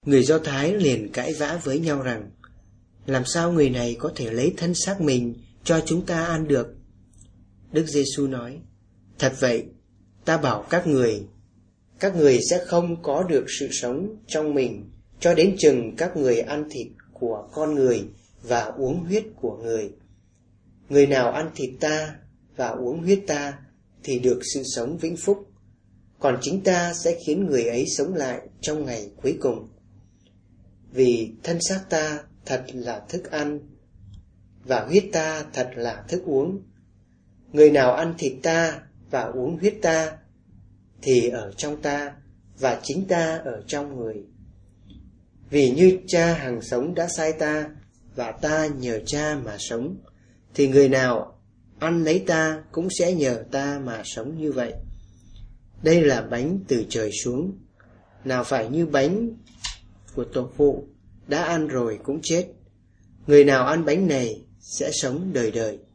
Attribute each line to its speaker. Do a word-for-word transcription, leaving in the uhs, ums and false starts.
Speaker 1: Người Do Thái liền cãi vã với nhau rằng: làm sao người này có thể lấy thân xác mình cho chúng ta ăn được? Đức Giêsu nói: thật vậy, ta bảo các người, các người sẽ không có được sự sống trong mình cho đến chừng các người ăn thịt của con người và uống huyết của người. Người nào ăn thịt ta và uống huyết ta thì được sự sống vĩnh phúc, còn chính ta sẽ khiến người ấy sống lại trong ngày cuối cùng. Vì thân xác ta thật là thức ăn, và huyết ta thật là thức uống. Người nào ăn thịt ta và uống huyết ta thì ở trong ta, và chính ta ở trong người. Vì như Cha hằng sống đã sai ta, và ta nhờ Cha mà sống, thì người nào ăn lấy ta cũng sẽ nhờ ta mà sống như vậy. Đây là bánh từ trời xuống, nào phải như bánh của tổ phụ, đã ăn rồi cũng chết. Người nào ăn bánh này sẽ sống đời đời.